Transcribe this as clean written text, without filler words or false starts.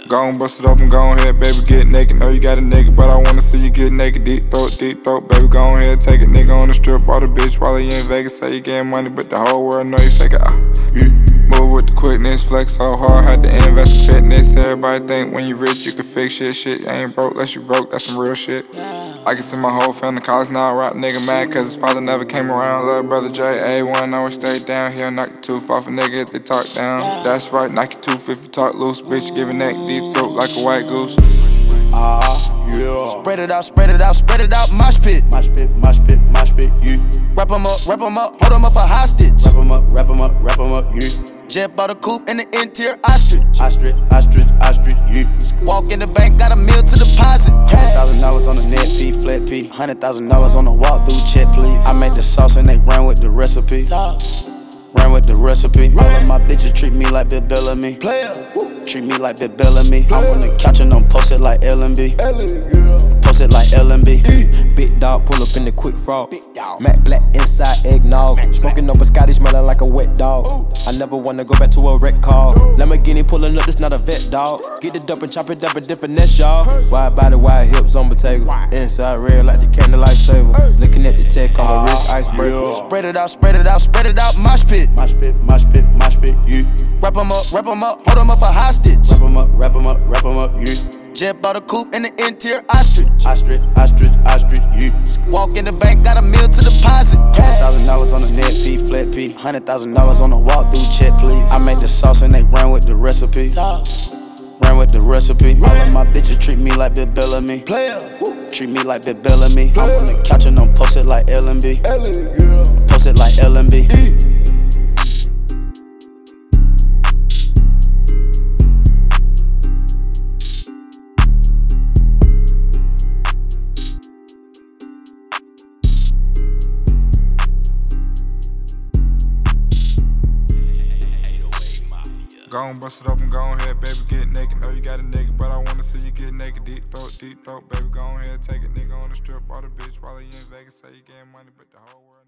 Go on, bust it open, go on ahead, baby, get naked. Know you got a nigga, but I wanna see you get naked. Deep throat, baby, go on ahead, take a nigga on the strip. Bought a bitch while he in Vegas, say you getting money, but the whole world know you fake it. Move with the quickness, flex so hard, had to invest in fitness. Everybody think when you rich, you can fix shit. Shit ain't broke, unless you broke, that's some real shit. I can see my whole family college now, rap nigga mad cause his father never came around. Little brother J.A.1 always stay down here, knock the tooth off a nigga if they talk down. That's right, knock your tooth if you talk loose. Bitch giving neck deep throat like a white goose. Yeah. Spread it out, mosh pit, you. Wrap 'em up, hold 'em up for hostage. Wrap 'em up, you. Jet bought a coupe in the interior, ostrich, you. Walk in the bank, got a meal to deposit. $100,000 on the net P, flat P. $100,000 on the walk-through check, please. I made the sauce and they ran with the recipe. All of my bitches treat me like Bill Bellamy. Treat me like Bill Bellamy. I'm on the couch and I'm posted like L&B. Posted like L&B. Big dog pull up in the quick frog. Matte black inside eggnog. Smoking up a Scotty, smelling like a wet dog. I never wanna go back to a wreck call. Lamborghini pulling up, this not a vet dog. Get it up and chop it up in different nest, y'all. Wide body, wide hips on potato. Inside red like the candlelight saver. Looking at the tech on my wrist, icebreaker. Spread it out, mosh pit, you. Wrap 'em up, hold 'em up for hostage. Wrap 'em up, you. Jet bought a coupe in the interior, ostrich, you. Walk in the bank, got a meal to deposit. $100,000 on the net P, flat P. $100,000 on the walk-through check, please. I made the sauce and they ran with the recipe. All of my bitches treat me like Bill Bellamy. Treat me like Bill Bellamy. I'm on the couch and I'm posted like L&B. Posted like L&B. Go on, bust it open, go on ahead, baby, get naked. Know you got a nigga, but I wanna see you get naked. Deep throat, baby, go on ahead, take a nigga on the strip. Bought a bitch while he in Vegas, say you getting money, but the whole world